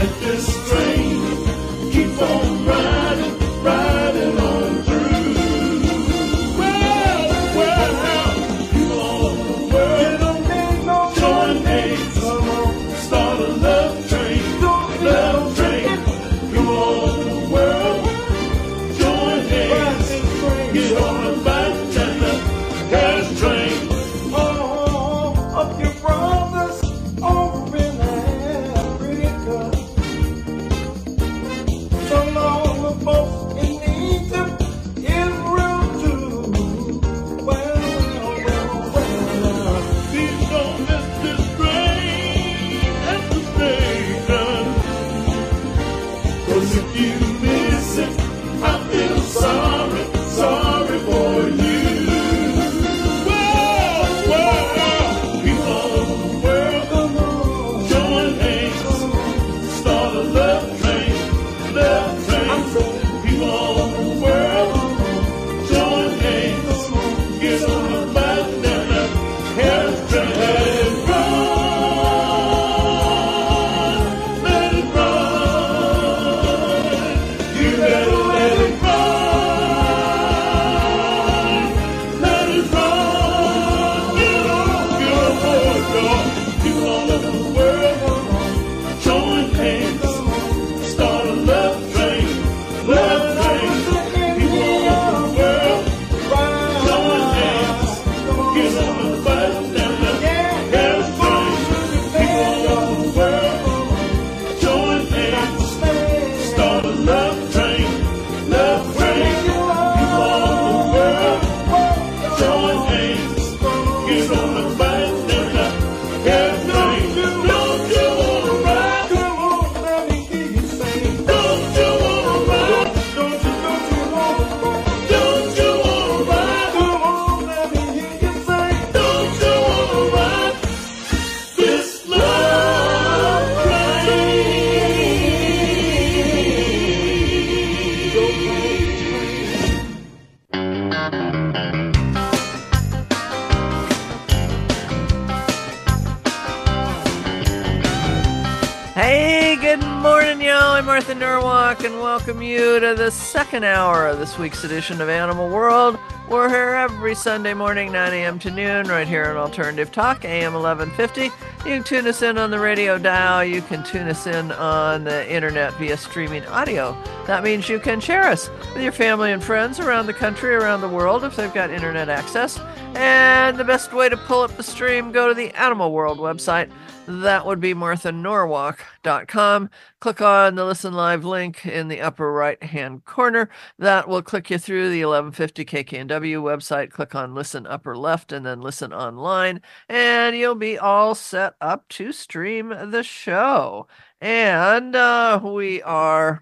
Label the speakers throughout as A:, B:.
A: let this train keep on riding, riding on through. Well, people all over the world, join hands, start a love train, love train. People all over the world, join hands, get on the back and the gas train.
B: Up your brothers over in Africa. So long the folks in Egypt, Israel too. Well.
A: Please don't miss this train at the station. 'Cause if you miss it, I feel sorry, sorry for you. Well, people all over the world, join hands, start a love train, love train. People all over the world, join hands, get on the back and the gas train. Let it run, let it run. You better let it run, let it run. Get on board, y'all. People all over the world, join hands, start a love train, love train. People all over the world, join hands, get on the bus and the gas train. People all over the world, join hands, start a love train, love train. People all over the world, join hands, get on the bus and the gas train. Don't you wanna ride?
B: Come on, let me hear you sing.
A: Don't you wanna ride?
B: Don't you want to?
A: Don't you wanna ride?
B: Come on, let me hear you sing.
A: Don't you wanna ride this love train?
C: Hey, good morning, y'all. I'm Martha Norwalk, and welcome you to the second hour of this week's edition of Animal World. We're here every Sunday morning, 9 a.m. to noon, right here on Alternative Talk, AM 1150. You can tune us in on the radio dial. You can tune us in on the internet via streaming audio. That means you can share us with your family and friends around the country, around the world, if they've got internet access. And the best way to pull up the stream, go to the Animal World website. That would be marthanorwalk.com. Click on the Listen Live link in the upper right-hand corner. That will click you through the 1150 KKNW website. Click on Listen upper left and then Listen online, and you'll be all set up to stream the show. And we are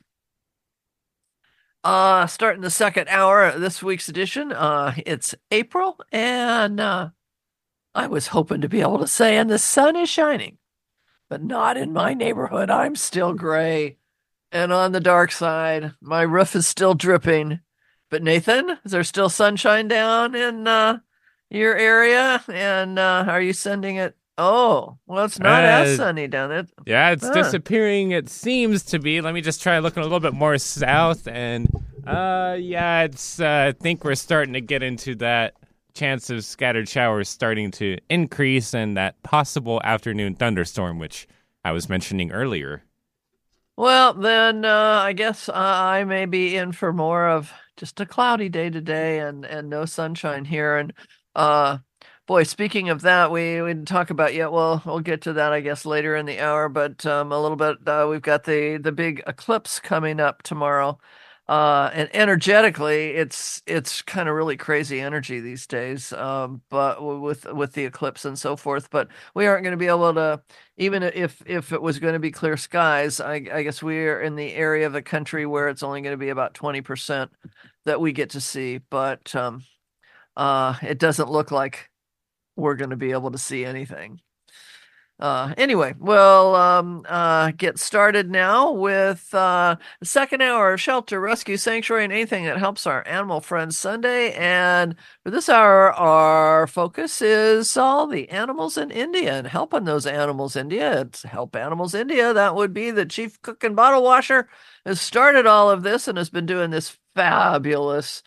C: starting the second hour of this week's edition. It's April, and I was hoping to be able to say, and the sun is shining, but not in my neighborhood. I'm still gray and on the dark side. My roof is still dripping. But Nathan, is there still sunshine down in your area? And are you sending it? Oh, well, it's not as sunny down there.
D: Yeah, it's disappearing. It seems to be. Let me just try looking a little bit more south. And yeah, it's. I think we're starting to get into that chance of scattered showers starting to increase, and that possible afternoon thunderstorm, which I was mentioning earlier.
C: Well, then I guess I may be in for more of just a cloudy day today, and no sunshine here. And boy, speaking of that, we didn't talk about yet. Well, we'll get to that, I guess, later in the hour. But a little bit, we've got the big eclipse coming up tomorrow. And energetically, it's kind of really crazy energy these days, but with the eclipse and so forth. But we aren't going to be able to, even if it was going to be clear skies, I guess we're in the area of the country where it's only going to be about 20% that we get to see. But it doesn't look like we're going to be able to see anything. Anyway, we'll get started now with the second hour of Shelter, Rescue, Sanctuary, and anything that helps our animal friends Sunday. And for this hour, our focus is all the animals in India and helping those animals in India. It's Help Animals India. That would be the chief cook and bottle washer has started all of this and has been doing this fabulous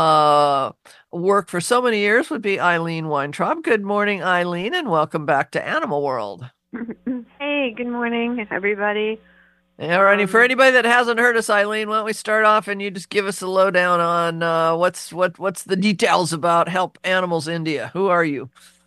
C: work for so many years would be Eileen Weintraub. Good morning, Eileen, and welcome back to Animal World.
E: Hey, good morning, everybody.
C: All righty. For anybody that hasn't heard us, Eileen, why don't we start off and you just give us a lowdown on what's the details about Help Animals India? Who are you?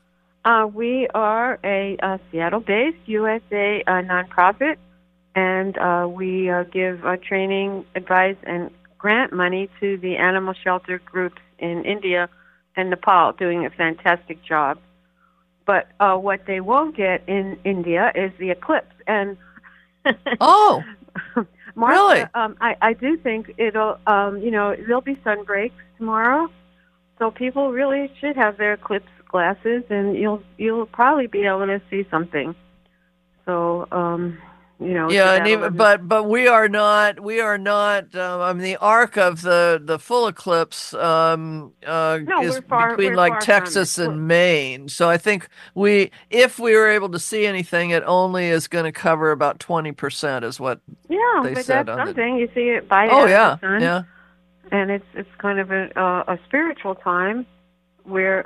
E: We are a Seattle-based USA nonprofit, and we give training, advice, and grant money to the animal shelter groups in India and Nepal, doing a fantastic job. But what they won't get in India is the eclipse. And
C: oh,
E: Martha,
C: really?
E: I do think it'll, there'll be sun breaks tomorrow, so people really should have their eclipse glasses, and you'll probably be able to see something. So,
C: yeah, and even, but we are not. I mean, the arc of the full eclipse is between like Texas and Maine. So I think if we were able to see anything, it only is going to cover about 20%, is what they
E: but
C: said.
E: That's something. You see it by
C: the
E: sun,
C: yeah,
E: and it's kind of a spiritual time where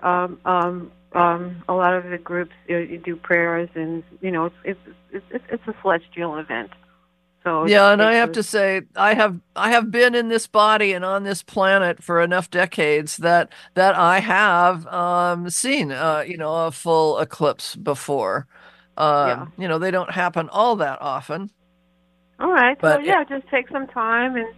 E: a lot of the groups you do prayers, and it's a celestial event. So
C: yeah, and I have to say, I have been in this body and on this planet for enough decades that I have seen a full eclipse before. They don't happen all that often.
E: All right, but just take some time and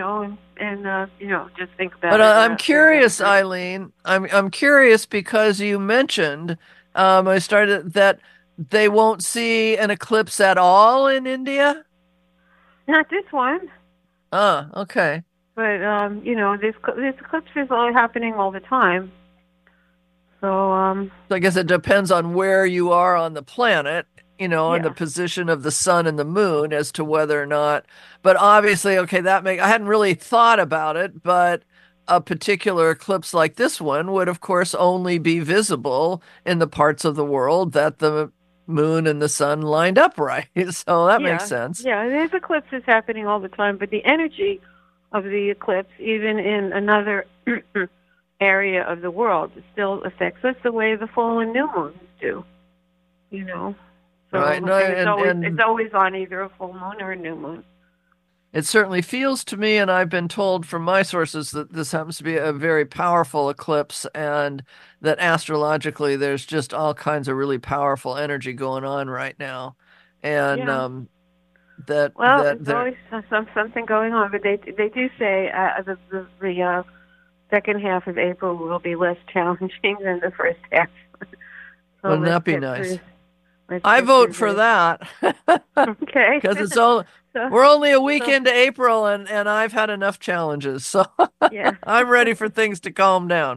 E: just think about it.
C: But I'm curious, Eileen. I'm curious because you mentioned I started that they won't see an eclipse at all in India.
E: Not this one.
C: Oh, okay.
E: But this eclipses are happening all the time. So
C: I guess it depends on where you are on the planet. And the position of the sun and the moon as to whether or not, but obviously, okay, I hadn't really thought about it, but a particular eclipse like this one would, of course, only be visible in the parts of the world that the moon and the sun lined up right. So that makes sense.
E: Yeah, there's eclipses happening all the time, but the energy of the eclipse, even in another area of the world, still affects us the way the full and new moons do, So
C: right. No,
E: it's always on either a full moon or a new moon.
C: It certainly feels to me, and I've been told from my sources that this happens to be a very powerful eclipse, and that astrologically there's just all kinds of really powerful energy going on right now, and there's
E: always something going on. But they do say the second half of April will be less challenging than the first half. So
C: wouldn't that be nice? I vote for that.
E: Okay.
C: Because we're only a week into April, and I've had enough challenges, so I'm ready for things to calm down.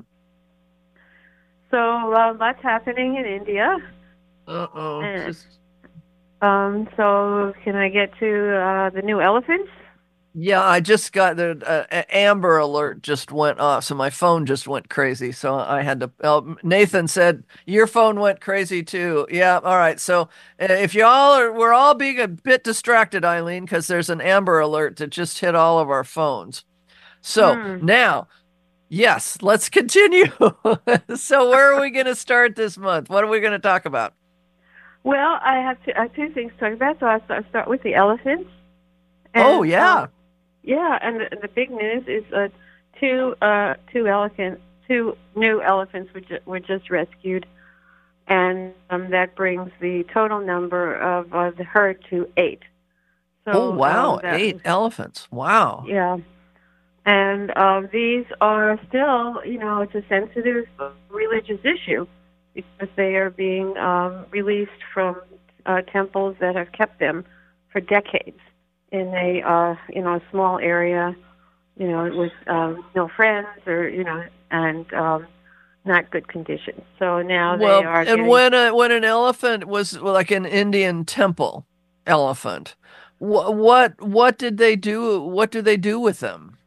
E: So lots happening in India.
C: Uh-oh.
E: So can I get to the new elephants?
C: Yeah, I just got the Amber Alert just went off, so my phone just went crazy. So I had to. Nathan said your phone went crazy too. Yeah, all right. So if we're all being a bit distracted, Eileen, because there's an Amber Alert that just hit all of our phones. So now, yes, let's continue. So where are we going to start this month? What are we going to talk about?
E: Well, I have two things to talk about. So I'll start with the elephants.
C: And,
E: and the big news is two new elephants were just rescued, and that brings the total number of the herd to 8. So,
C: 8 elephants! Wow.
E: Yeah, and these are still, it's a sensitive religious issue because they are being released from temples that have kept them for decades in a small area, with no friends or and not good condition. So now
C: Well,
E: they are
C: and
E: getting.
C: when an elephant was like an Indian temple elephant, what did they do? What do they do with them?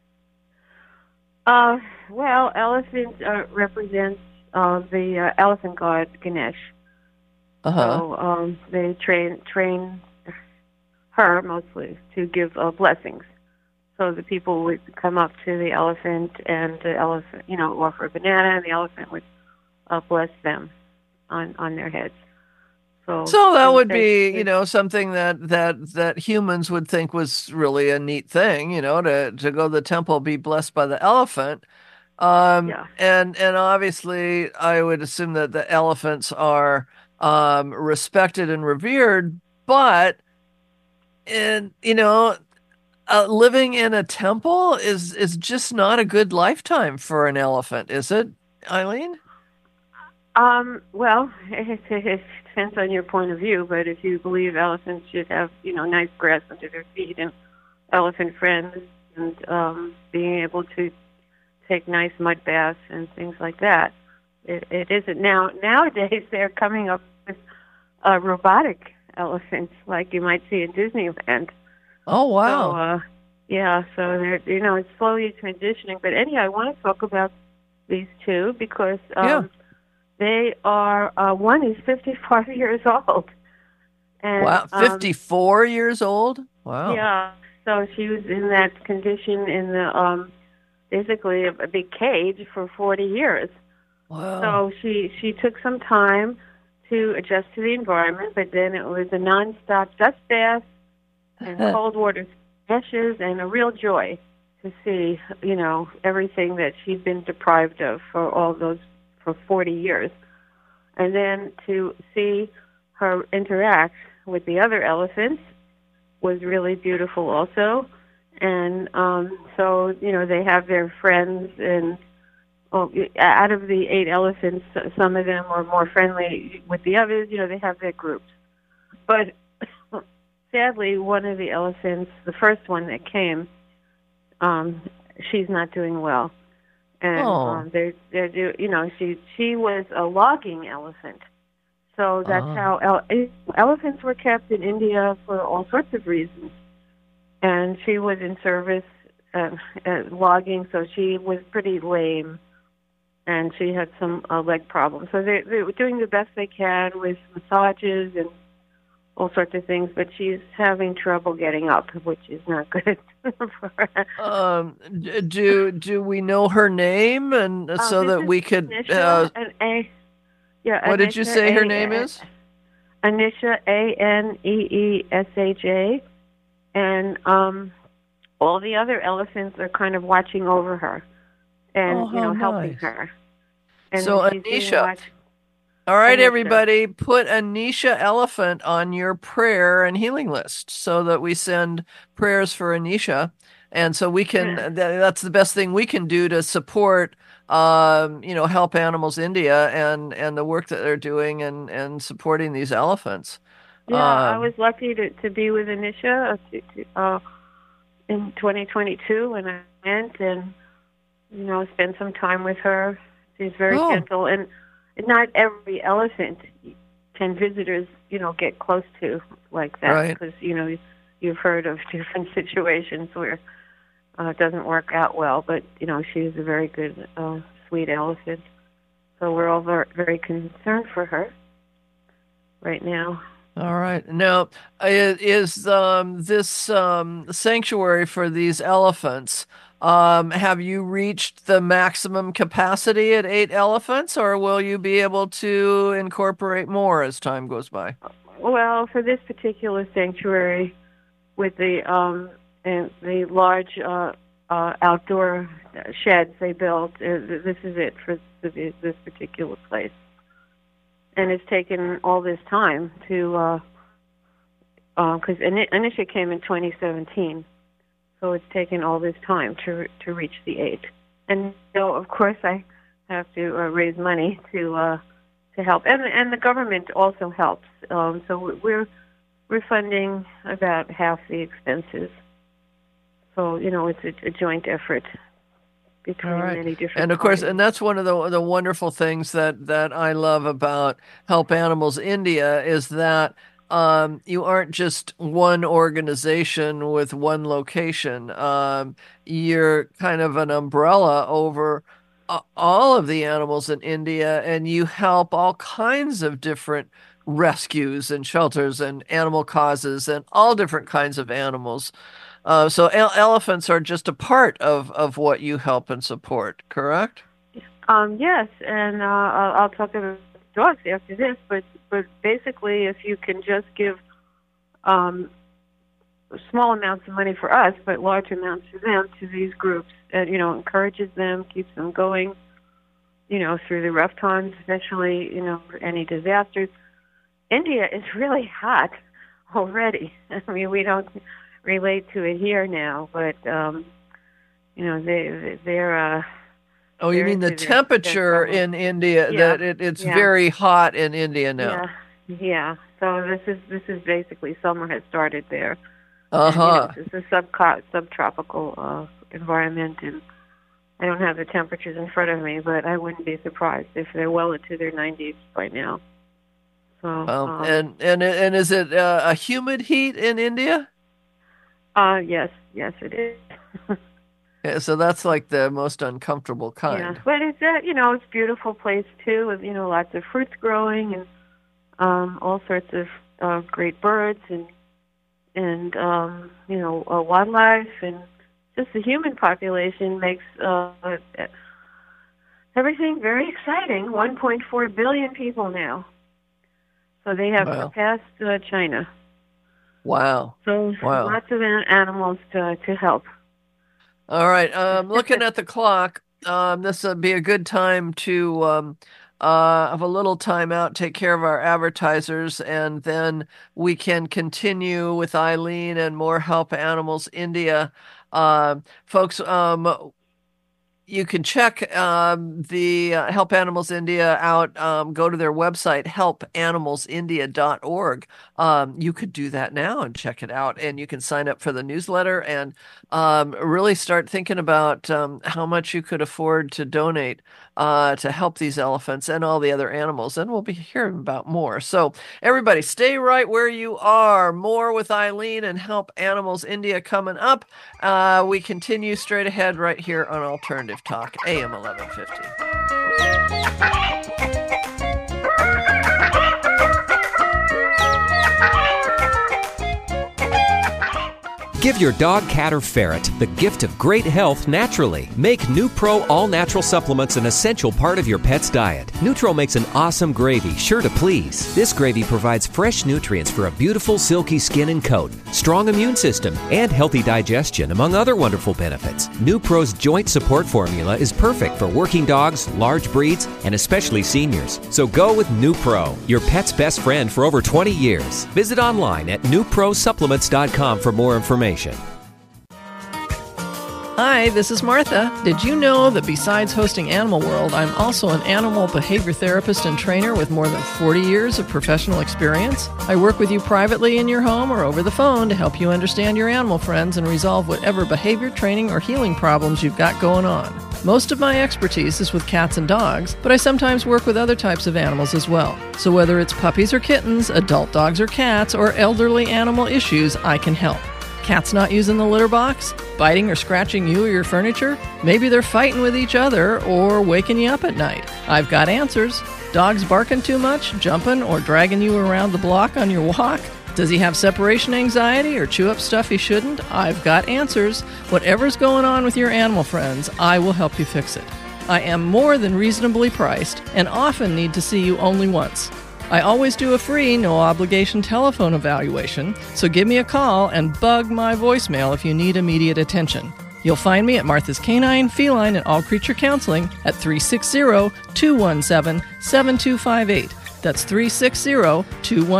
E: Well, elephant represents the elephant god Ganesh.
C: Uh-huh.
E: So they train her mostly to give blessings. So the people would come up to the elephant, and the elephant, offer a banana, and the elephant would bless them on their heads.
C: So that would be,
E: they-
C: something that humans would think was really a neat thing, to go to the temple, be blessed by the elephant.
E: Yeah.
C: And obviously, I would assume that the elephants are respected and revered, but and living in a temple is just not a good lifetime for an elephant, is it, Eileen?
E: Well, it depends on your point of view, but if you believe elephants should have, nice grass under their feet and elephant friends and being able to take nice mud baths and things like that, it isn't. Nowadays, they're coming up with robotic elephants like you might see in Disneyland.
C: Oh, wow.
E: So, yeah, so they're, it's slowly transitioning. But anyhow, I want to talk about these two because they are, one is 55 years old. And,
C: wow, 54 years old? Wow.
E: Yeah, so she was in that condition in the, basically a big cage for 40 years.
C: Wow.
E: So she took some time to adjust to the environment, but then it was a nonstop dust bath and cold water splashes and a real joy to see, everything that she'd been deprived of for 40 years. And then to see her interact with the other elephants was really beautiful also. And so, they have their friends, and out of the 8 elephants, some of them are more friendly with the others. They have their groups. But sadly, one of the elephants, the first one that came, she's not doing well. And she was a logging elephant. So that's how elephants were kept in India for all sorts of reasons. And she was in service logging, so she was pretty lame, and she had some leg problems. So they were doing the best they can with massages and all sorts of things, but she's having trouble getting up, which is not good for her.
C: Do we know her name, and so that we could?
E: Anisha,
C: what did you say her name is?
E: Anisha, Aneesha. And all the other elephants are kind of watching over her and helping her. And
C: so Anisha. All right, Anisha. Everybody, put Anisha Elephant on your prayer and healing list so that we send prayers for Anisha, and so we can. That's the best thing we can do to support. Help Animals India and the work that they're doing and supporting these elephants.
E: Yeah, I was lucky to be with Anisha in 2022 when I went and, spend some time with her. She's very gentle, and not every elephant can visitors, get close to like that.
C: Right.
E: Because, you've heard of different situations where it doesn't work out well, but, she's a very good, sweet elephant. So we're all very, very concerned for her right now.
C: All right. Now, is this sanctuary for these elephants, have you reached the maximum capacity at 8 elephants, or will you be able to incorporate more as time goes by?
E: Well, for this particular sanctuary, with the large outdoor sheds they built, this is it for this particular place. And it's taken all this time to, because Anisha came in 2017, so it's taken all this time to reach the 8. And so, of course, I have to raise money to help, and the government also helps. So we're funding about half the expenses. So it's a joint effort. between
C: All right.
E: many different
C: And of course,
E: parties.
C: and that's one of the wonderful things that I love about Help Animals India is that you aren't just one organization with one location. You're kind of an umbrella over all of the animals in India, and you help all kinds of different rescues and shelters and animal causes and all different kinds of animals. So elephants are just a part of what you help and support, correct?
E: Yes, and I'll talk about dogs after this, but basically, if you can just give small amounts of money for us, but large amounts for them to these groups, encourages them, keeps them going, through the rough times, especially, any disasters. India is really hot already. I mean, we don't relate to it here now, but they're
C: Oh, you mean the temperature in India?
E: Yeah.
C: That it's
E: Yeah.
C: very hot in India now.
E: Yeah. So this is basically summer has started there.
C: Uh-huh.
E: It's a subtropical environment, and I don't have the temperatures in front of me, but I wouldn't be surprised if they're well into their 90s by now. So
C: And is it a humid heat in India?
E: yes, it is.
C: Yeah, so that's like the most uncomfortable kind.
E: Yeah, but it's it's a beautiful place too, with lots of fruits growing and all sorts of great birds and wildlife, and just the human population makes everything very exciting. 1.4 billion people now, so they have surpassed China.
C: Wow.
E: So lots of animals to help.
C: All right. Looking at the clock, this would be a good time to have a little time out, take care of our advertisers, and then we can continue with Eileen and more Help Animals India. Folks, you can check the Help Animals India out. Go to their website, helpanimalsindia.org. You could do that now and check it out. And you can sign up for the newsletter and really start thinking about how much you could afford to donate to help these elephants and all the other animals. And we'll be hearing about more. So everybody, stay right where you are. More with Eileen and Help Animals India coming up. We continue straight ahead right here on Alternative Talk, AM 1150.
F: Give your dog, cat, or ferret the gift of great health naturally. Make NuPro all-natural supplements an essential part of your pet's diet. Nutro makes an awesome gravy, sure to please. This gravy provides fresh nutrients for a beautiful, silky skin and coat, strong immune system, and healthy digestion, among other wonderful benefits. NuPro's joint support formula is perfect for working dogs, large breeds, and especially seniors. So go with NuPro, your pet's best friend for over 20 years. Visit online at NuProSupplements.com for more information.
C: Hi, this is Martha. Did you know that besides hosting Animal World, I'm also an animal behavior therapist and trainer with more than 40 years of professional experience? I work with you privately in your home or over the phone to help you understand your animal friends and resolve whatever behavior training or healing problems you've got going on. Most of my expertise is with cats and dogs, but I sometimes work with other types of animals as well. So whether it's puppies or kittens, adult dogs or cats, or elderly animal issues, I can help. Cats not using the litter box? Biting or scratching you or your furniture? Maybe they're fighting with each other or waking you up at night. I've got answers. Dogs barking too much, jumping or dragging you around the block on your walk? Does he have separation anxiety or chew up stuff he shouldn't? I've got answers. Whatever's going on with your animal friends, I will help you fix it. I am more than reasonably priced and often need to see you only once. I always do a free, no-obligation telephone evaluation, so give me a call and bug my voicemail if you need immediate attention. You'll find me at Martha's Canine, Feline, and All Creature Counseling at 360-217-7258. That's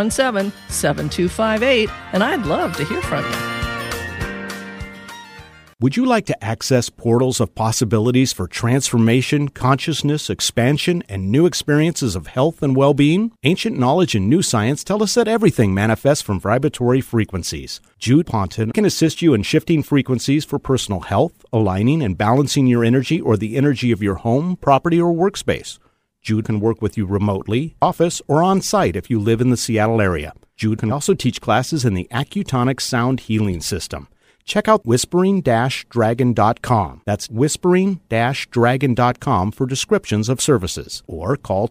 C: 360-217-7258, and I'd love to hear from you.
G: Would you like to access portals of possibilities for transformation, consciousness, expansion, and new experiences of health and well-being? Ancient knowledge and new science tell us that everything manifests from vibratory frequencies. Jude Ponton can assist you in shifting frequencies for personal health, aligning and balancing your energy or the energy of your home, property, or workspace. Jude can work with you remotely, office, or on-site if you live in the Seattle area. Jude can also teach classes in the Accutonic Sound Healing System. Check out whispering-dragon.com. That's whispering-dragon.com for descriptions of services. Or call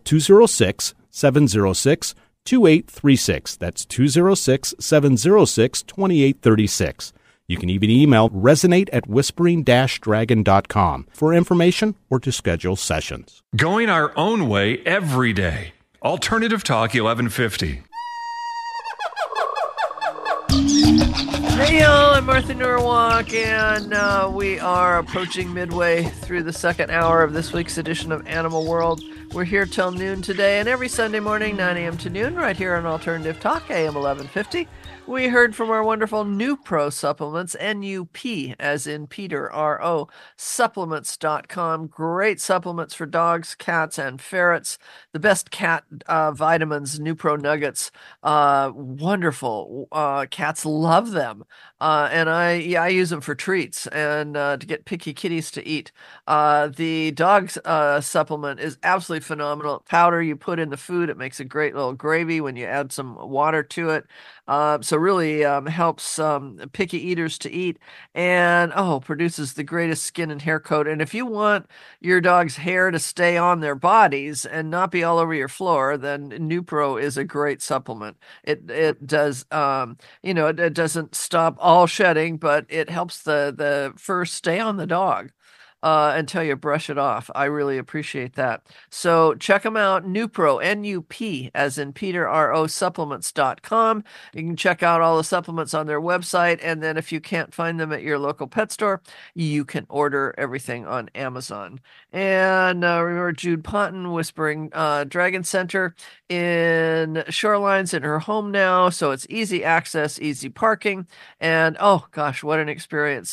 G: 206-706-2836. That's 206-706-2836. You can even email resonate@whispering-dragon.com for information or to schedule sessions.
H: Going our own way every day. Alternative Talk 1150.
C: Hey y'all, I'm Martha Norwalk, and we are approaching midway through the second hour of this week's edition of Animal World. We're here till noon today, and every Sunday morning, 9 a.m. to noon, right here on Alternative Talk, AM 1150. We heard from our wonderful NuPro supplements, N-U-P, as in Peter, R-O, supplements.com. Great supplements for dogs, cats, and ferrets. The best cat vitamins, NuPro nuggets. Wonderful. Cats love them. And I use them for treats and to get picky kitties to eat. The dog's supplement is absolutely phenomenal. Powder you put in the food, it makes a great little gravy when you add some water to it. So really helps picky eaters to eat, and produces the greatest skin and hair coat. And if you want your dog's hair to stay on their bodies and not be all over your floor, then NuPro is a great supplement. It does it doesn't stop all shedding, but it helps the fur stay on the dog until you brush it off. I really appreciate that. So check them out. NuPro, N-U-P, as in Peter, R-O, supplements.com. You can check out all the supplements on their website. And then if you can't find them at your local pet store, you can order everything on Amazon. And remember Jude Ponton, Whispering Dragon Center in Shorelines in her home now. So it's easy access, easy parking. And oh gosh, what an experience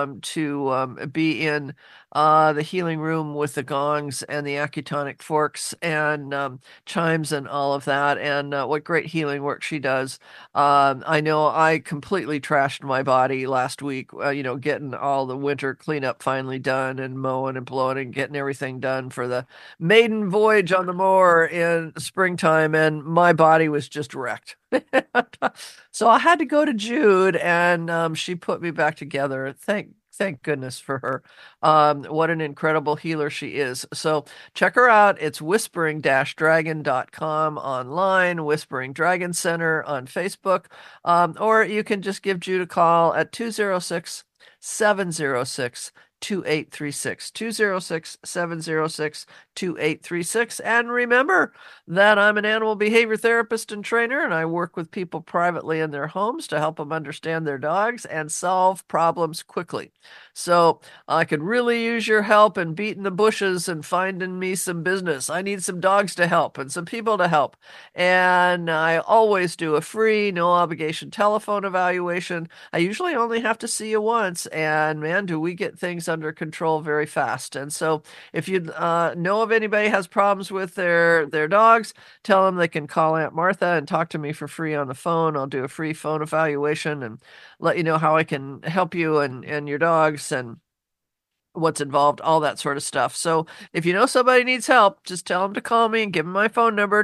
C: to be in the healing room with the gongs and the acutonic forks and chimes and all of that, and what great healing work she does. I know I completely trashed my body last week, getting all the winter cleanup finally done and mowing and blowing and getting everything done for the maiden voyage on the mower in springtime, and my body was just wrecked. So I had to go to Jude, and she put me back together. Thank goodness for her. What an incredible healer she is. So check her out. It's whispering-dragon.com online, Whispering Dragon Center on Facebook, or you can just give Jude a call at 206-706-2836, 206-706-2836. And remember that I'm an animal behavior therapist and trainer, and I work with people privately in their homes to help them understand their dogs and solve problems quickly. So I could really use your help in beating the bushes and finding me some business. I need some dogs to help and some people to help. And I always do a free, no obligation telephone evaluation. I usually only have to see you once, and man, do we get things under control very fast. And so if you know of anybody has problems with their dogs, tell them they can call Aunt Martha and talk to me for free on the phone. I'll do a free phone evaluation and let you know how I can help you and your dogs and what's involved, all that sort of stuff. So if you know somebody needs help, just tell them to call me and give them my phone number,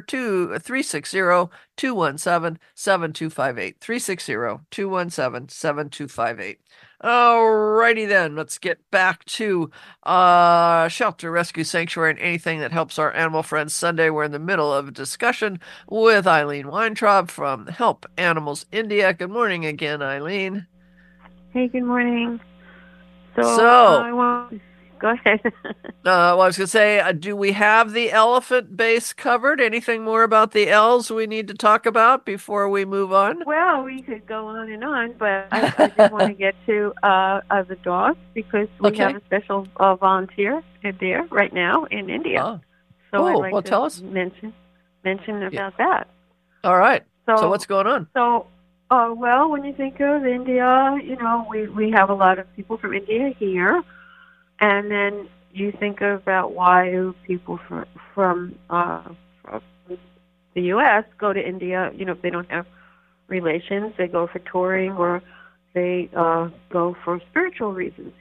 C: 360-217-7258, 360-217-7258. Alrighty then, let's get back to Shelter, Rescue, Sanctuary, and anything that helps our animal friends Sunday. We're in the middle of a discussion with Eileen Weintraub from Help Animals India. Good morning again, Eileen.
E: Hey, good morning. So go ahead.
C: I was going to say, do we have the elephant base covered? Anything more about the L's we need to talk about before we move on?
E: Well, we could go on, but I just want to get to the dogs because we have a special volunteer there right now in India.
C: Oh.
E: So
C: Cool.
E: I'd like to
C: tell us.
E: mention about that.
C: All right. So what's going on?
E: So Well, when you think of India, we have a lot of people from India here, and then you think about why do people from the U.S. go to India. If they don't have relations, they go for touring or they go for spiritual reasons.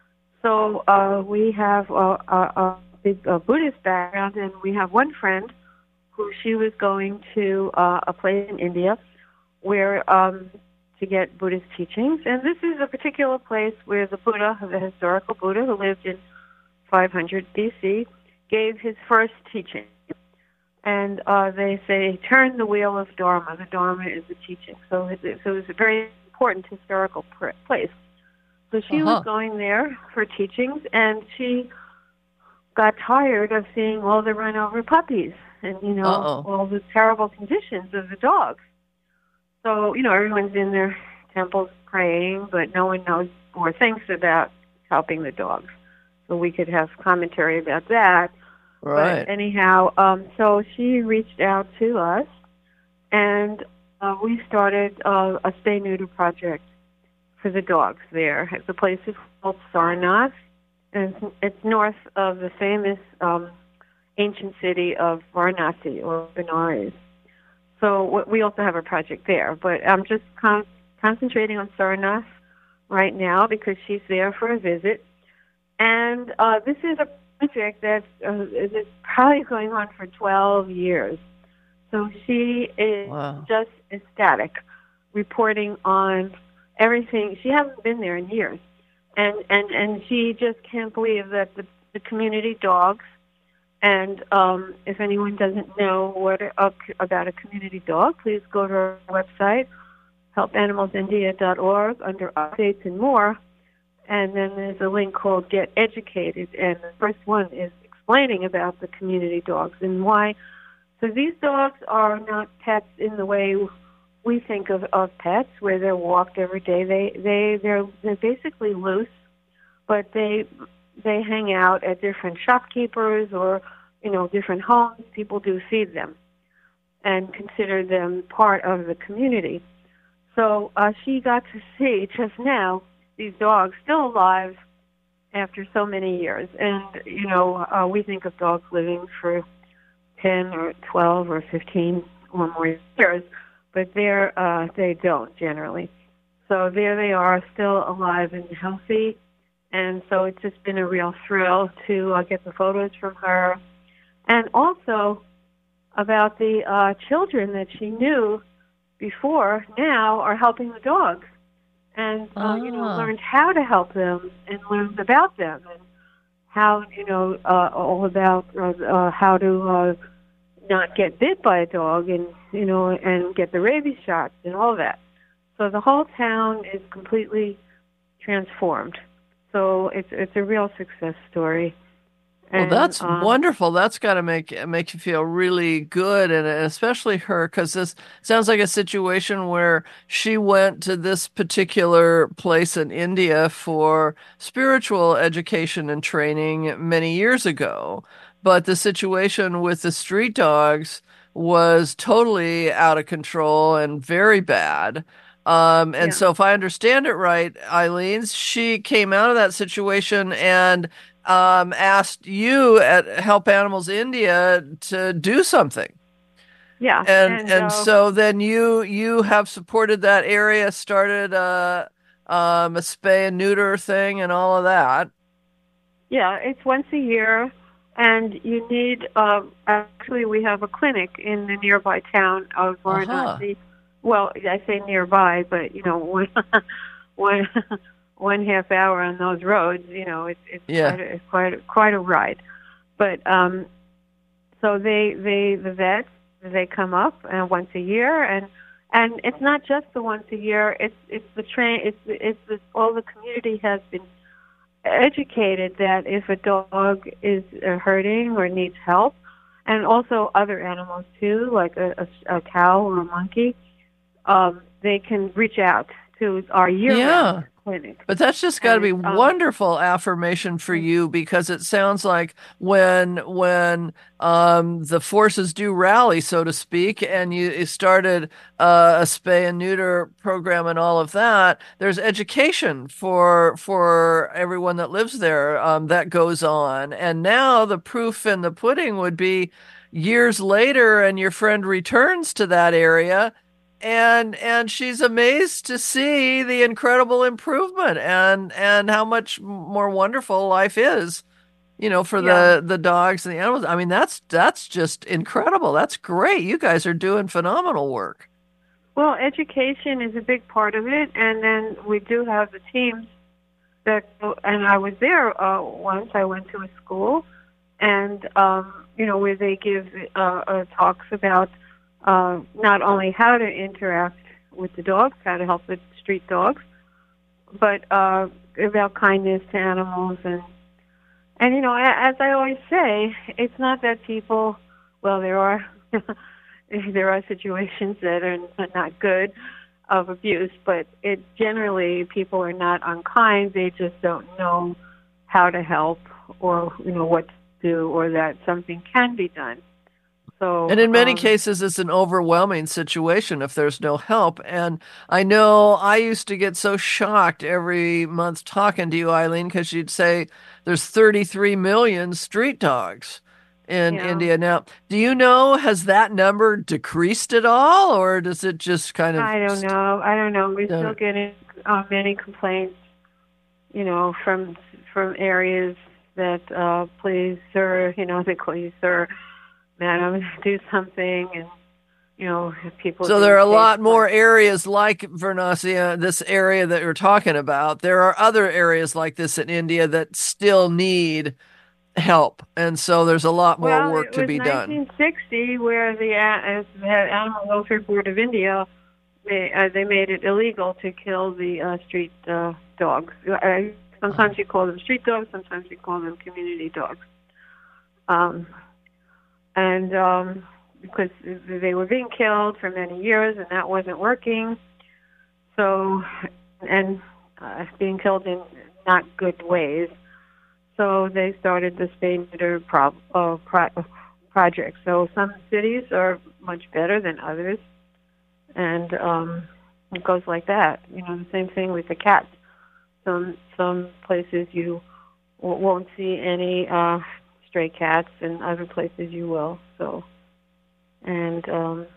E: So we have a big Buddhist background, and we have one friend who she was going to a place in India where to get Buddhist teachings. And this is a particular place where the Buddha, the historical Buddha who lived in 500 BC, gave his first teaching. And they say, turn the wheel of Dharma. The Dharma is the teaching. So it was a very important historical place. So she was going there for teachings, and she got tired of seeing all the run-over puppies and, all the terrible conditions of the dogs. So, everyone's in their temples praying, but no one knows or thinks about helping the dogs. So we could have commentary about that.
C: Right.
E: But anyhow, so she reached out to us, and we started a spay-neuter project for the dogs there. The place is called Sarnath, and it's north of the famous ancient city of Varanasi, or Benares. So we also have a project there, but I'm just concentrating on Sarnath right now because she's there for a visit. And this is a project that's probably going on for 12 years. So she is just ecstatic, reporting on everything. She hasn't been there in years. And she just can't believe that the community dogs, and if anyone doesn't know about a community dog, please go to our website, helpanimalsindia.org, under updates and more. And then there's a link called Get Educated, and the first one is explaining about the community dogs and why. So these dogs are not pets in the way we think of pets, where they're walked every day. They're basically loose, but they hang out at different shopkeepers or different homes. People do feed them and consider them part of the community. So she got to see just now these dogs still alive after so many years. And, we think of dogs living for 10 or 12 or 15 or more years, but they don't generally. So there they are, still alive and healthy. And so it's just been a real thrill to get the photos from her. And also about the children that she knew before now are helping the dogs. And, learned how to help them and learned about them and how, all about how to not get bit by a dog and, and get the rabies shots and all that. So the whole town is completely transformed. So it's a real success story.
C: Well, that's wonderful. That's got to make you feel really good, and especially her, because this sounds like a situation where she went to this particular place in India for spiritual education and training many years ago. But the situation with the street dogs was totally out of control and very bad. So if I understand it right, Eileen, she came out of that situation and asked you at Help Animals India to do something.
E: Yeah.
C: And so then you have supported that area, started a spay and neuter thing and all of that.
E: Yeah, it's once a year, and you need, actually we have a clinic in the nearby town of Varanasi. Well, I say nearby, but, one half hour on those roads, it's quite a ride. But so the vets, they come up once a year, and it's not just the once a year. It's all the community has been educated that if a dog is hurting or needs help, and also other animals too, like a cow or a monkey, they can reach out to to our year-round clinic.
C: But that's just got to be
E: And,
C: wonderful affirmation for you, because it sounds like when the forces do rally, so to speak, and you started a spay and neuter program and all of that, there's education for everyone that lives there that goes on. And now the proof in the pudding would be years later, and your friend returns to that area. And she's amazed to see the incredible improvement and how much more wonderful life is, for the dogs and the animals. I mean, that's just incredible. That's great. You guys are doing phenomenal work.
E: Well, education is a big part of it, and then we do have the teams that. And I was there once. I went to a school, and where they give talks about. Not only how to interact with the dogs, how to help the street dogs, but about kindness to animals. And as I always say, it's not that people, well, there are there are situations that are not good of abuse, but generally people are not unkind. They just don't know how to help or, what to do, or that something can be done. So,
C: and in many cases, it's an overwhelming situation if there's no help. And I know I used to get so shocked every month talking to you, Eileen, because you'd say there's 33 million street dogs in India. Now, do you know, has that number decreased at all, or does it just kind of...
E: I don't know. We're still getting many complaints, from areas that, please, sir, they call you sir, madam, do something, and people.
C: So there are a lot more areas like Varanasi, this area that you're talking about. There are other areas like this in India that still need help, and so there's a lot more work to be done.
E: It was 1960 where the Animal Welfare Board of India they made it illegal to kill the street dogs. Sometimes you call them street dogs, sometimes you call them community dogs. And because they were being killed for many years, and that wasn't working. So, and being killed in not good ways. So they started the spay neuter project. So some cities are much better than others, and it goes like that. The same thing with the cats. Some places you won't see any stray cats, and other places you will. So, and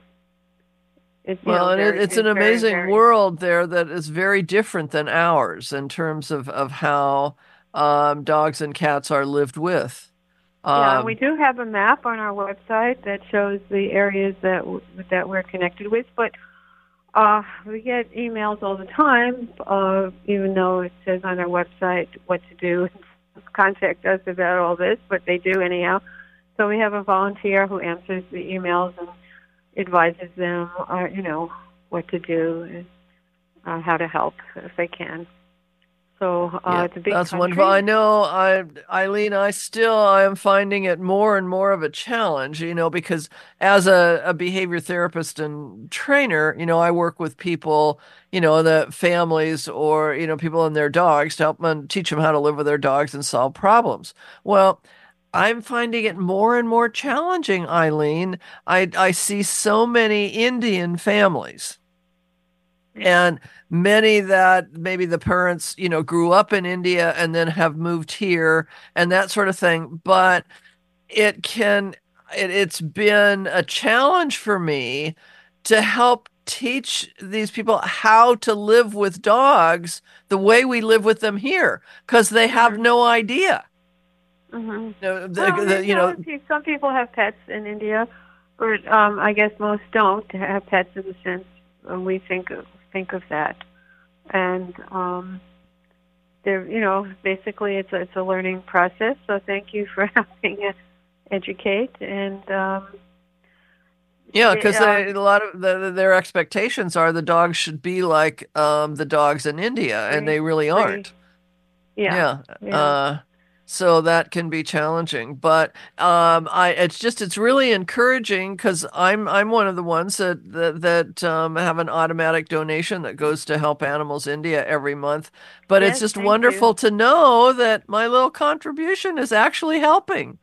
C: it's an amazing world there that is very different than ours in terms of how dogs and cats are lived with.
E: We do have a map on our website that shows the areas that we're connected with, but we get emails all the time, even though it says on our website what to do. Contact us about all this, but they do anyhow. So we have a volunteer who answers the emails and advises them, what to do and how to help if they can. So it's a big
C: that's
E: country.
C: wonderful. I know, Eileen, I am finding it more and more of a challenge, because as a behavior therapist and trainer, I work with people, the families or, people and their dogs to help them teach them how to live with their dogs and solve problems. Well, I'm finding it more and more challenging, Eileen. I see so many Indian families. And many that maybe the parents, grew up in India and then have moved here and that sort of thing. But it's been a challenge for me to help teach these people how to live with dogs the way we live with them here, because they have no idea.
E: Mm-hmm. Some people have pets in India, or I guess most don't have pets in the sense we think of that, and basically it's a learning process. So thank you for helping us educate and. Because
C: a lot of their expectations are the dogs should be like the dogs in India, and they really aren't. So that can be challenging, but it's really encouraging because I'm one of the ones that have an automatic donation that goes to Help Animals India every month. But it's
E: Yes,
C: just
E: thank
C: wonderful
E: you.
C: to know that my little contribution is actually helping.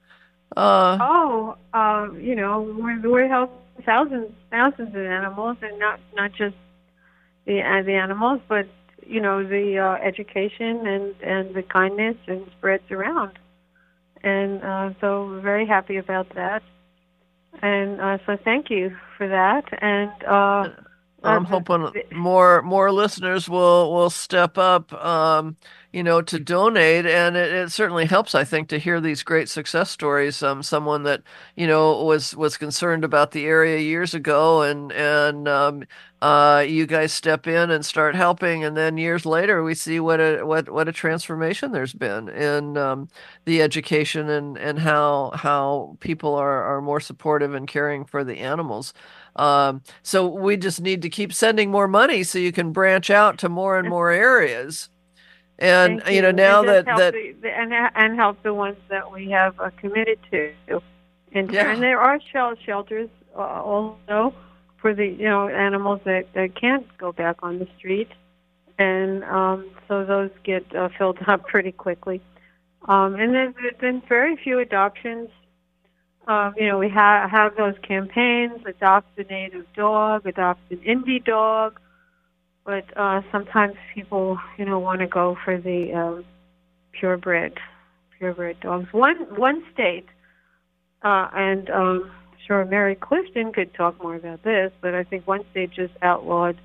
E: Oh, we're helping thousands of animals, and not just the animals, but the education and the kindness and spreads around. And so we're very happy about that. And so thank you for that. And
C: I'm hoping more listeners will step up, to donate, and it certainly helps, I think, to hear these great success stories. Someone that was concerned about the area years ago, and you guys step in and start helping, and then years later we see what a transformation there's been in the education and how people are more supportive and caring for the animals. So we just need to keep sending more money so you can branch out to more and more areas. And
E: thank you.
C: now
E: And just
C: that
E: help and help the ones that we have committed to. And there are shelters also for the animals that can't go back on the street, and so those get filled up pretty quickly. And there's been very few adoptions. We have those campaigns: adopt a native dog, adopt an indie dog. But sometimes people, want to go for the purebred dogs. One state, and sure Mary Clifton could talk more about this, but I think one state just outlawed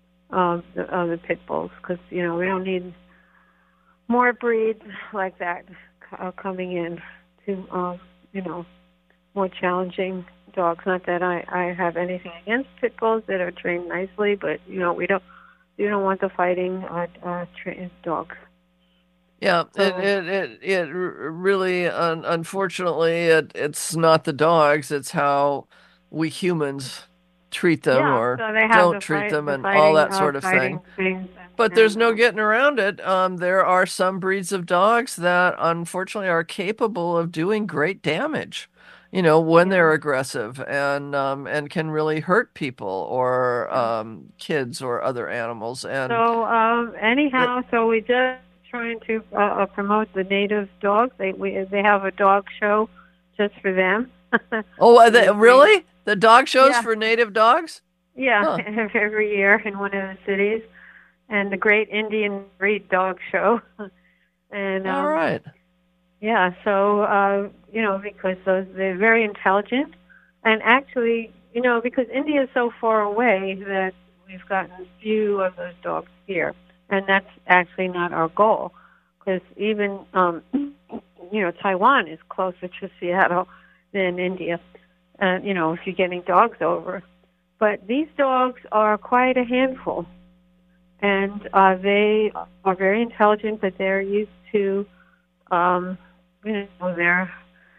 E: the pit bulls because we don't need more breeds like that coming in to more challenging dogs. Not that I have anything against pit bulls that are trained nicely, but we don't want the fighting trained dogs.
C: Yeah,
E: So,
C: it really, unfortunately, it's not the dogs; it's how we humans treat them or
E: so they have
C: don't treat them, and all that sort of thing.
E: things.
C: But there's no getting around it. There are some breeds of dogs that unfortunately are capable of doing great damage, when they're aggressive and can really hurt people or kids or other animals. And
E: so anyhow, so we just trying to promote the native dogs. They have a dog show just for them.
C: Really? The dog shows for native dogs?
E: Yeah, every year in one of the cities. And the Great Indian Breed Dog Show. And
C: all right.
E: Yeah, so because they're very intelligent, and actually, because India is so far away that we've gotten few of those dogs here, and that's actually not our goal, because even Taiwan is closer to Seattle than India, if you're getting dogs over. But these dogs are quite a handful. And they are very intelligent, but they're used to, they're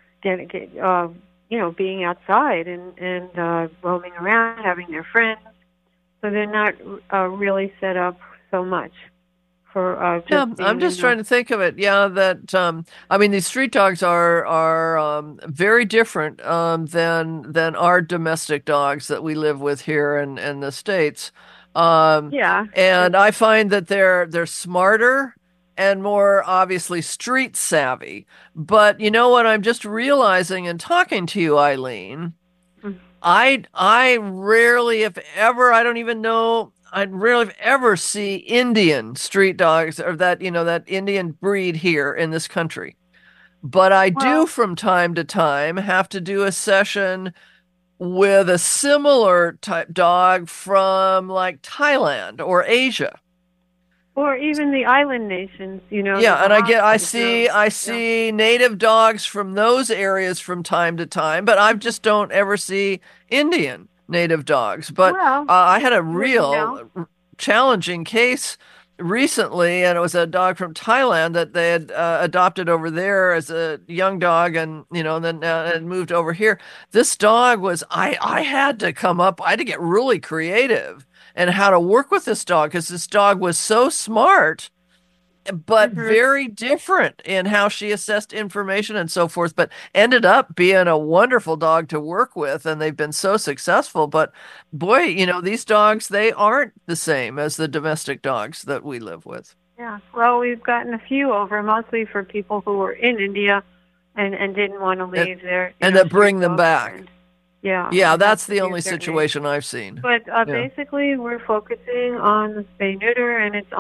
E: being outside and roaming around, having their friends. So they're not really set up so much for.
C: I'm just trying to think of it. Yeah, that these street dogs are very different than our domestic dogs that we live with here in the States. And I find that they're smarter and more obviously street savvy. But you know what I'm just realizing in talking to you, Eileen, I rarely, if ever, I don't even know, I'd rarely if ever see Indian street dogs or that Indian breed here in this country. But I do from time to time have to do a session with a similar type dog from like Thailand or Asia,
E: or even the island nations,
C: Yeah, and I see native dogs from those areas from time to time, but I just don't ever see Indian native dogs. But I had a real challenging case recently, and it was a dog from Thailand that they had adopted over there as a young dog, and then it moved over here. This dog was I had to I had to get really creative and how to work with this dog because this dog was so smart but very different in how she assessed information and so forth, but ended up being a wonderful dog to work with, and they've been so successful. But boy, these dogs, they aren't the same as the domestic dogs that we live with.
E: Yeah. Well, we've gotten a few over, mostly for people who were in India and didn't want to leave their
C: and that bring them back.
E: Yeah,
C: that's the only situation I've seen.
E: But basically, we're focusing on the spay neuter, and it's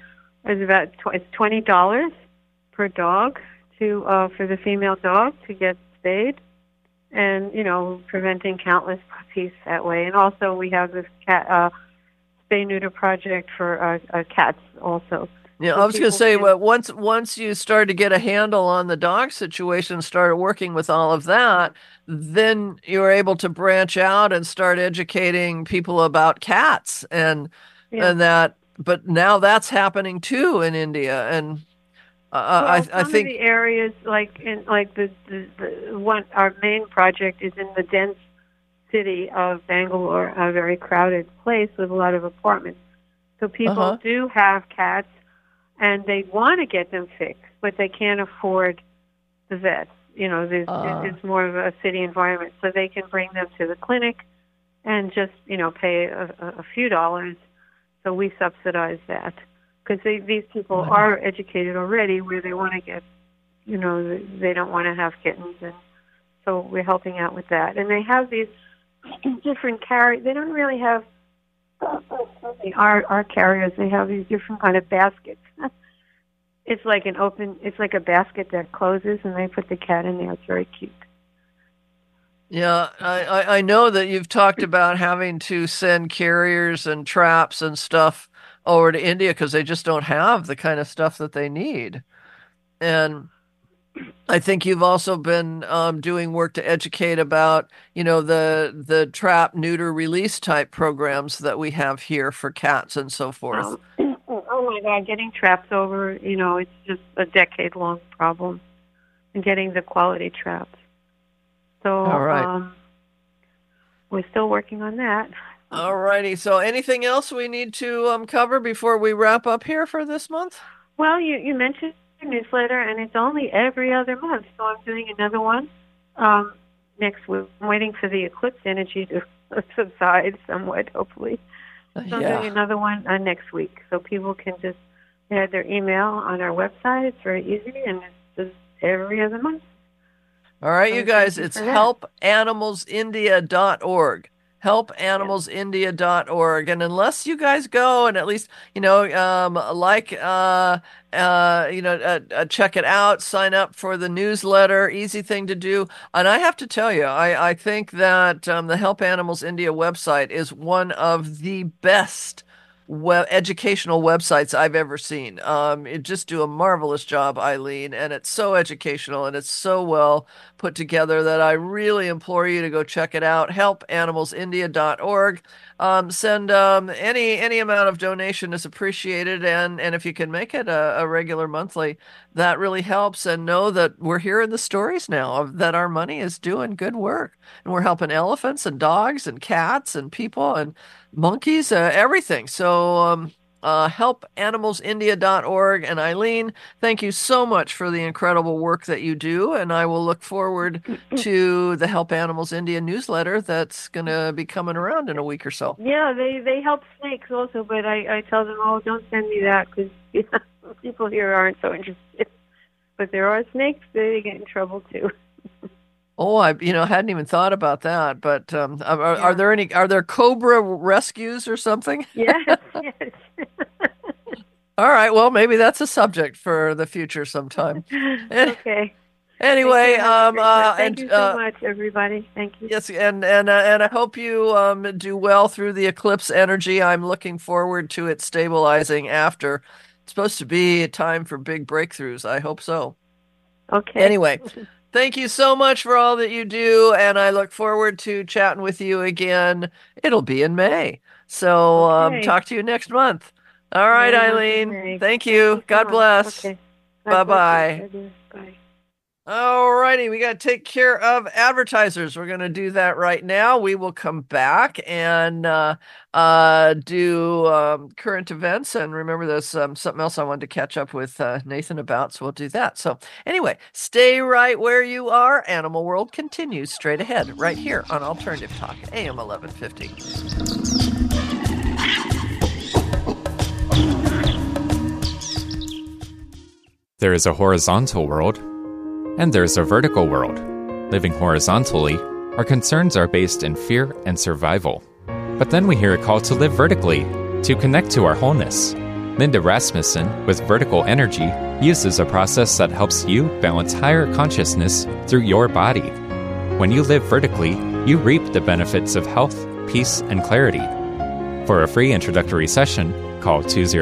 E: $20 per dog for the female dog to get spayed, and preventing countless puppies that way. And also, we have this cat spay neuter project for cats also.
C: Yeah,
E: so
C: I was going to say, once you started to get a handle on the dog situation, started working with all of that, then you were able to branch out and start educating people about cats and that. But now that's happening too in India, and I think
E: of the areas the one our main project is in the dense city of Bangalore, a very crowded place with a lot of apartments. So people do have cats, and they want to get them fixed, but they can't afford the vets. It's more of a city environment, so they can bring them to the clinic and just pay a few dollars. So we subsidize that because these people are educated already, where they want to get, they don't want to have kittens, and so we're helping out with that. And they have these different carriers. They don't really have our carriers. They have these different kind of baskets. It's like a basket that closes, and they put the cat in there. It's very cute.
C: Yeah, I know that you've talked about having to send carriers and traps and stuff over to India because they just don't have the kind of stuff that they need. And I think you've also been doing work to educate about, the trap, neuter, release type programs that we have here for cats and so forth.
E: Oh my God, getting traps over, it's just a decade-long problem, and getting the quality traps. So
C: all right.
E: We're still working on that.
C: All righty. So anything else we need to cover before we wrap up here for this month?
E: Well, you mentioned your newsletter, and it's only every other month, so I'm doing another one next week. I'm waiting for the eclipse energy to subside somewhat, hopefully. So I'm doing another one next week, so people can just add their email on our website. It's very easy, and it's just every other month.
C: All right, you guys, it's helpanimalsindia.org. Helpanimalsindia.org. And unless you guys go and at least, check it out, sign up for the newsletter, easy thing to do. And I have to tell you, I think that the Help Animals India website is one of the best educational websites I've ever seen. It just do a marvelous job, Eileen, and it's so educational and it's so well put together that I really implore you to go check it out. Helpanimalsindia.org. Send any amount of donation is appreciated, and if you can make it a regular monthly, that really helps. And know that we're hearing the stories now that our money is doing good work, and we're helping elephants and dogs and cats and people and monkeys, everything. So helpanimalsindia.org. And Eileen, thank you so much for the incredible work that you do, and I will look forward to the Help Animals India newsletter that's going to be coming around in a week or so.
E: Yeah, they help snakes also, but I tell them, don't send me that because people here aren't so interested. But there are snakes, they get in trouble too.
C: Oh, I hadn't even thought about that. But are there cobra rescues or something?
E: Yes.
C: All right. Well, maybe that's a subject for the future sometime.
E: Okay.
C: Anyway,
E: thank you so much, everybody. Thank you.
C: Yes, and I hope you do well through the eclipse energy. I'm looking forward to it stabilizing after. It's supposed to be a time for big breakthroughs. I hope so.
E: Okay.
C: Anyway. Thank you so much for all that you do, and I look forward to chatting with you again. It'll be in May. So talk to you next month. All right, Eileen. Thank you. God bless.
E: Okay.
C: Bye-bye.
E: Bye.
C: All righty, we got to take care of advertisers. We're going to do that right now. We will come back and do current events. And remember, there's something else I wanted to catch up with Nathan about, so we'll do that. So anyway, stay right where you are. Animal World continues straight ahead right here on Alternative Talk, AM 1150.
D: There is a horizontal world, and there's a vertical world. Living horizontally, our concerns are based in fear and survival. But then we hear a call to live vertically, to connect to our wholeness. Linda Rasmussen, with Vertical Energy, uses a process that helps you balance higher consciousness through your body. When you live vertically, you reap the benefits of health, peace, and clarity. For a free introductory session, call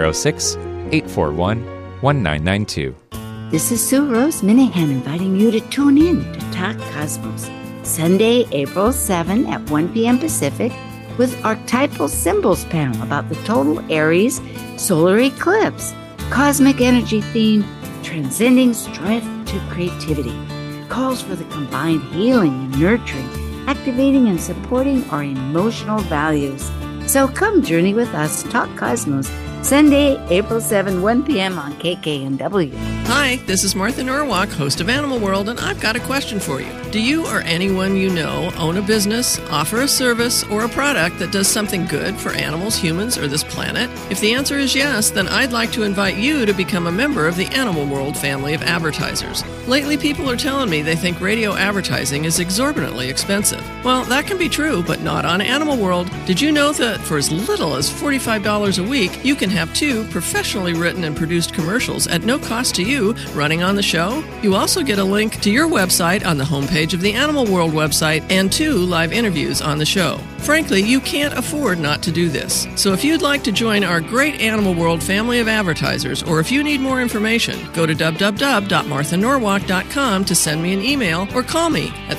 D: 206-841-1992.
I: This is Sue Rose Minahan inviting you to tune in to Talk Cosmos, Sunday, April 7 at 1 p.m. Pacific, with Archetypal Symbols panel about the total Aries solar eclipse. Cosmic energy theme, transcending strife to creativity, calls for the combined healing and nurturing, activating and supporting our emotional values. So come journey with us, Talk Cosmos, Sunday, April 7, 1 p.m. on KKNW.
C: Hi, this is Martha Norwalk, host of Animal World, and I've got a question for you. Do you or anyone you know own a business, offer a service, or a product that does something good for animals, humans, or this planet? If the answer is yes, then I'd like to invite you to become a member of the Animal World family of advertisers. Lately, people are telling me they think radio advertising is exorbitantly expensive. Well, that can be true, but not on Animal World. Did you know that for as little as $45 a week, you can have 2 professionally written and produced commercials at no cost to you running on the show? You also get a link to your website on the homepage of the Animal World website and 2 live interviews on the show. Frankly, you can't afford not to do this. So if you'd like to join our great Animal World family of advertisers, or if you need more information, go to www.marthanorwalk.com to send me an email or call me at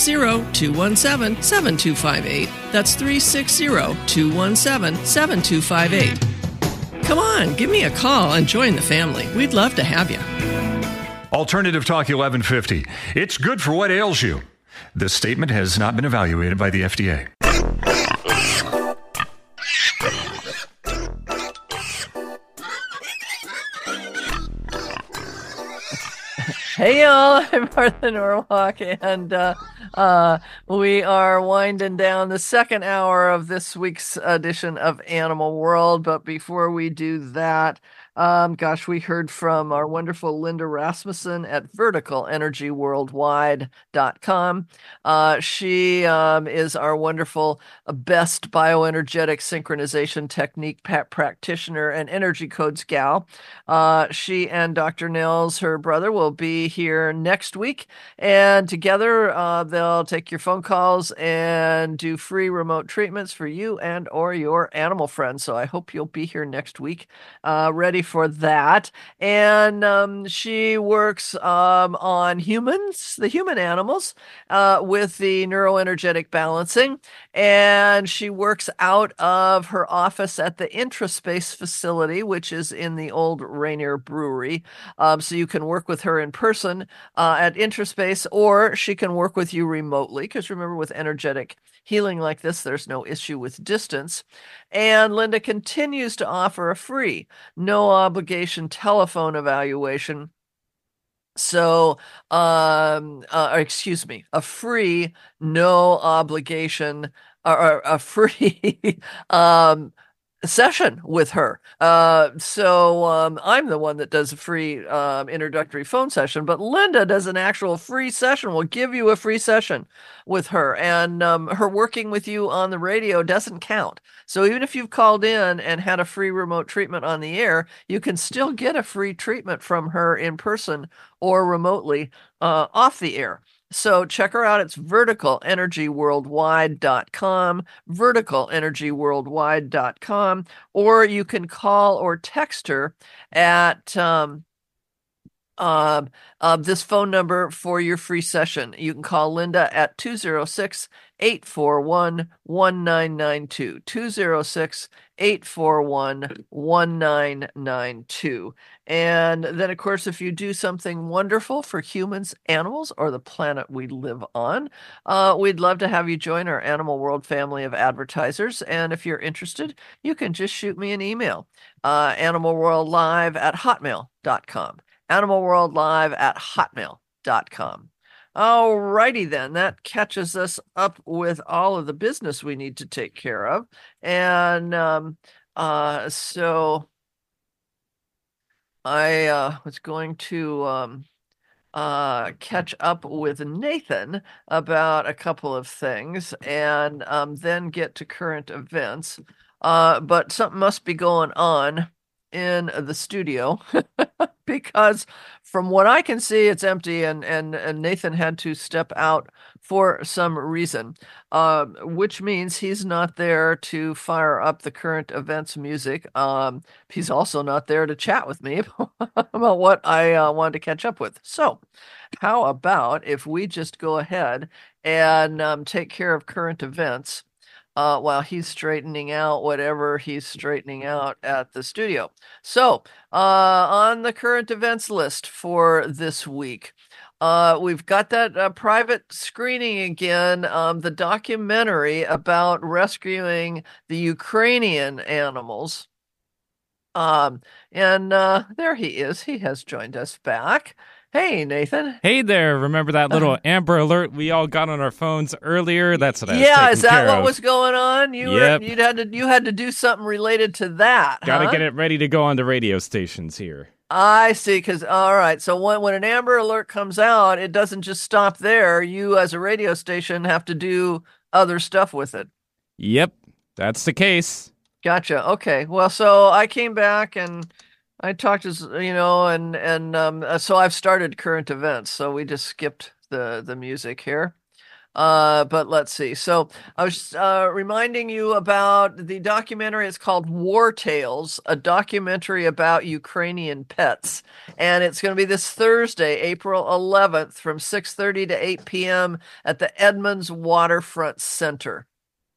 C: 360-217-7258. That's 360-217-7258. Come on, give me a call and join the family. We'd love to have you.
H: Alternative Talk 1150. It's good for what ails you. This statement has not been evaluated by the FDA.
C: Hey y'all, I'm Martha Norwalk, and we are winding down the second hour of this week's edition of Animal World. But before we do that, we heard from our wonderful Linda Rasmussen at verticalenergyworldwide.com. She is our wonderful best bioenergetic synchronization technique practitioner and energy codes gal. She and Dr. Nils, her brother, will be here next week, and together they'll take your phone calls and do free remote treatments for you and or your animal friends. So I hope you'll be here next week, ready for that. And she works on humans, the human animals, with the neuroenergetic balancing, and she works out of her office at the Intraspace facility, which is in the old Rainier Brewery. So you can work with her in person at Intraspace, or she can work with you remotely, because remember, with energetic healing like this, there's no issue with distance. And Linda continues to offer a free, no obligation telephone evaluation. So, a free, no obligation, or a free session with her. So I'm the one that does a free introductory phone session, but Linda does an actual free session. We'll give you a free session with her, and her working with you on the radio doesn't count. So even if you've called in and had a free remote treatment on the air, you can still get a free treatment from her in person or remotely off the air. So check her out. It's verticalenergyworldwide.com, verticalenergyworldwide.com, or you can call or text her at this phone number for your free session. You can call Linda at 206-841-1992, 206-841-1992. And then, of course, if you do something wonderful for humans, animals, or the planet we live on, we'd love to have you join our Animal World family of advertisers. And if you're interested, you can just shoot me an email, animalworldlive@hotmail.com. animalworldlive@hotmail.com. All righty then, that catches us up with all of the business we need to take care of. And so I was going to catch up with Nathan about a couple of things and then get to current events. But something must be going on in the studio because from what I can see, it's empty and Nathan had to step out for some reason, which means he's not there to fire up the current events music. He's also not there to chat with me about what I wanted to catch up with. So how about if we just go ahead and take care of current events while he's straightening out whatever he's straightening out at the studio. So, on the current events list for this week, we've got that private screening again, the documentary about rescuing the Ukrainian animals. And there he is. He has joined us back. Hey, Nathan.
D: Hey there. Remember that little Amber Alert we all got on our phones earlier? That's what I was
C: Yeah, is that what
D: of.
C: was going on?
D: Yep.
C: You had to do something related to that.
D: Gotta get it ready to go on the radio stations here.
C: I see, because all right, so when an Amber Alert comes out, it doesn't just stop there. You as a radio station have to do other stuff with it.
D: Yep, that's the case.
C: Gotcha. Okay. Well, so I came back and I talked to, so I've started current events. So we just skipped the music here. But let's see. So I was reminding you about the documentary. It's called War Tales, a documentary about Ukrainian pets. And it's going to be this Thursday, April 11th from 6:30 to 8 p.m. at the Edmonds Waterfront Center.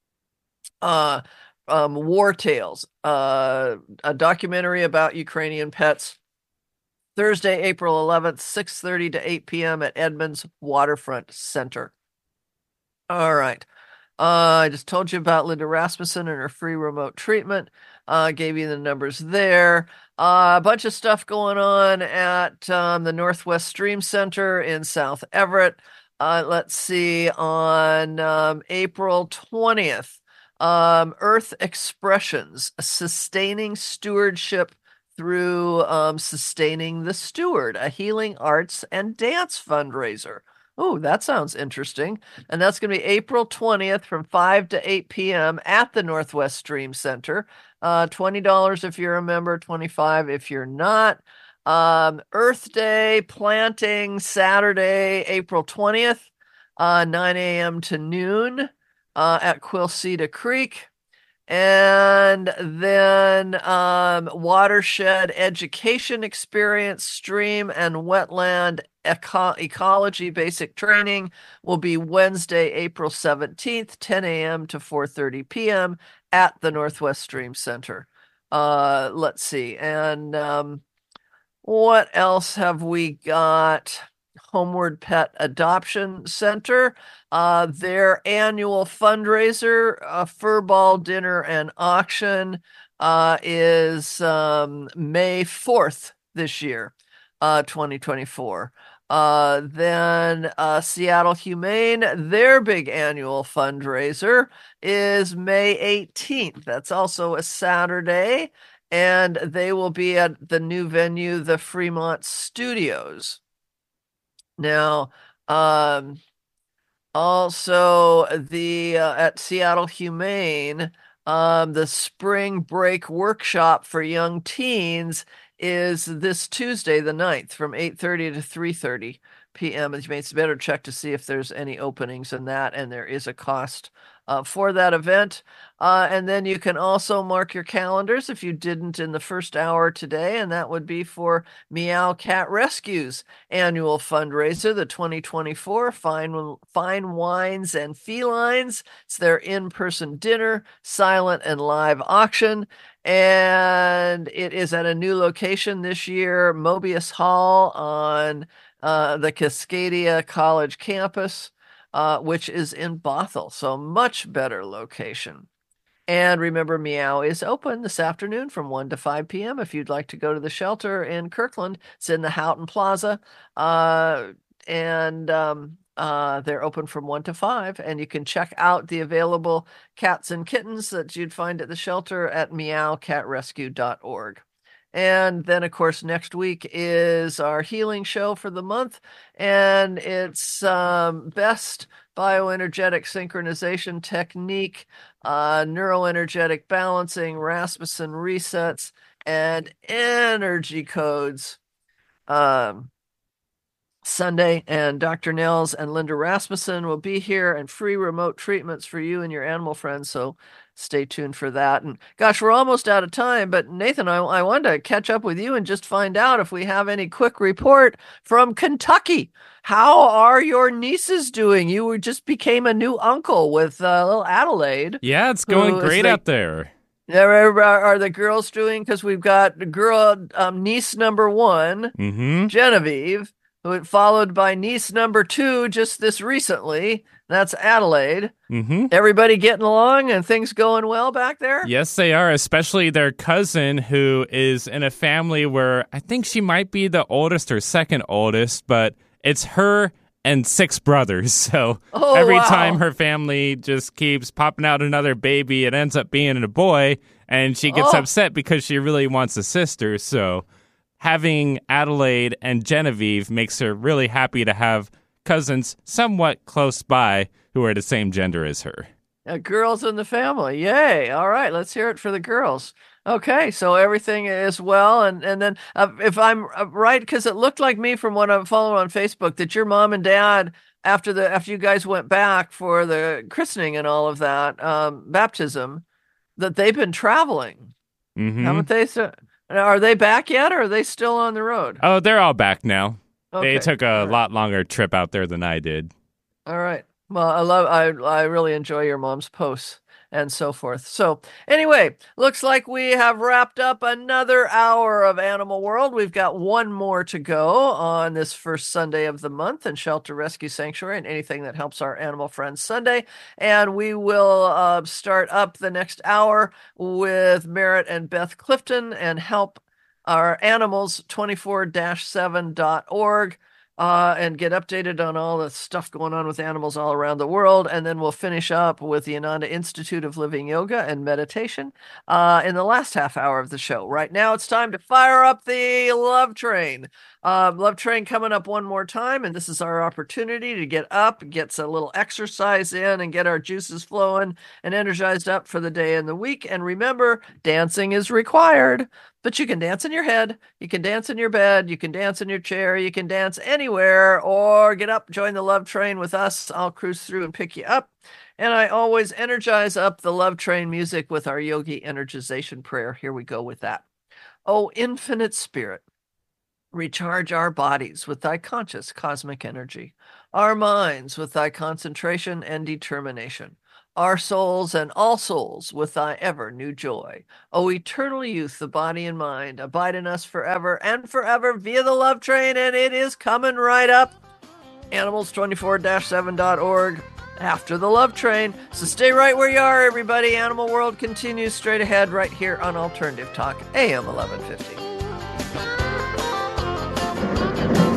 C: War Tales, a documentary about Ukrainian pets. Thursday, April 11th, 6:30 to 8 p.m. at Edmonds Waterfront Center. All right. I just told you about Linda Rasmussen and her free remote treatment. Gave you the numbers there. A bunch of stuff going on at the Northwest Stream Center in South Everett. Let's see, on April 20th. Earth Expressions, Sustaining Stewardship Through Sustaining the Steward, a healing arts and dance fundraiser. Oh, that sounds interesting. And that's going to be April 20th from 5 to 8 p.m. at the Northwest Stream Center. $20 if you're a member, $25 if you're not. Earth Day planting Saturday, April 20th, 9 a.m. to noon. At Quilceda Creek. And then Watershed Education Experience, Stream and Wetland Ecology Basic Training will be Wednesday, April 17th, 10 a.m. to 4:30 p.m. at the Northwest Stream Center. Let's see. And what else have we got? Homeward Pet Adoption Center. Their annual fundraiser, Furball Dinner and Auction, is May 4th this year, 2024. Then Seattle Humane, their big annual fundraiser is May 18th. That's also a Saturday, and they will be at the new venue, the Fremont Studios. Now, also the at Seattle Humane, the spring break workshop for young teens is this Tuesday, the 9th, from 8:30 to 3:30 p.m. You may better check to see if there's any openings in that, and there is a cost for that event. And then you can also mark your calendars if you didn't in the first hour today, and that would be for Meow Cat Rescue's annual fundraiser, the 2024 Fine Wines and Felines. It's their in-person dinner, silent and live auction, and it is at a new location this year, Mobius Hall on the Cascadia College campus, which is in Bothell, so much better location. And remember, Meow is open this afternoon from 1 to 5 p.m. if you'd like to go to the shelter in Kirkland. It's in the Houghton Plaza. And they're open from 1 to 5. And you can check out the available cats and kittens that you'd find at the shelter at meowcatrescue.org. And then, of course, next week is our healing show for the month. And it's best bioenergetic synchronization technique, neuroenergetic balancing, Rasmussen resets, and energy codes. Sunday, and Dr. Nels and Linda Rasmussen will be here, and free remote treatments for you and your animal friends. So stay tuned for that. And gosh, we're almost out of time, but Nathan, I wanted to catch up with you and just find out if we have any quick report from Kentucky. How are your nieces doing? You just became a new uncle with little Adelaide.
D: Yeah, it's going great out there.
C: Are the girls doing? Because we've got girl niece number 1, Genevieve, followed by niece number 2 just this recently. That's Adelaide. Everybody getting along and things going well back there?
D: Yes, they are, especially their cousin, who is in a family where I think she might be the oldest or second oldest, but it's her and 6 brothers. So every time her family just keeps popping out another baby, it ends up being a boy, and she gets upset because she really wants a sister. So having Adelaide and Genevieve makes her really happy to have cousins somewhat close by who are the same gender as her.
C: Girls in the family. Yay. All right. Let's hear it for the girls. Okay. So everything is well. And then if I'm right, because it looked like me from what I'm following on Facebook that your mom and dad, after you guys went back for the christening and all of that, baptism, that they've been traveling. Haven't they? Are they back yet, or are they still on the road?
D: Oh, they're all back now.
C: Okay.
D: They took a lot longer trip out there than I did.
C: All right. Well, I really enjoy your mom's posts and so forth. So anyway, looks like we have wrapped up another hour of Animal World. We've got one more to go on this first Sunday of the month in Shelter Rescue Sanctuary and anything that helps our animal friends Sunday. And we will start up the next hour with Merritt and Beth Clifton and help our animals 24-7.org. And get updated on all the stuff going on with animals all around the world. And then we'll finish up with the Ananda Institute of Living Yoga and Meditation in the last half hour of the show. Right now, it's time to fire up the Love Train. Love Train coming up one more time, and this is our opportunity to get up, get a little exercise in, and get our juices flowing and energized up for the day and the week. And remember, dancing is required. But you can dance in your head, you can dance in your bed, you can dance in your chair, you can dance anywhere, or get up, join the Love Train with us. I'll cruise through and pick you up. And I always energize up the Love Train music with our yogi energization prayer. Here we go with that. Oh, infinite spirit, recharge our bodies with thy conscious cosmic energy, our minds with thy concentration and determination, our souls and all souls with thy ever new joy. O eternal youth, the body and mind, abide in us forever and forever via the Love Train, and it is coming right up. Animals24-7.org after the Love Train. So stay right where you are, everybody. Animal World continues straight ahead right here on Alternative Talk, AM 1150.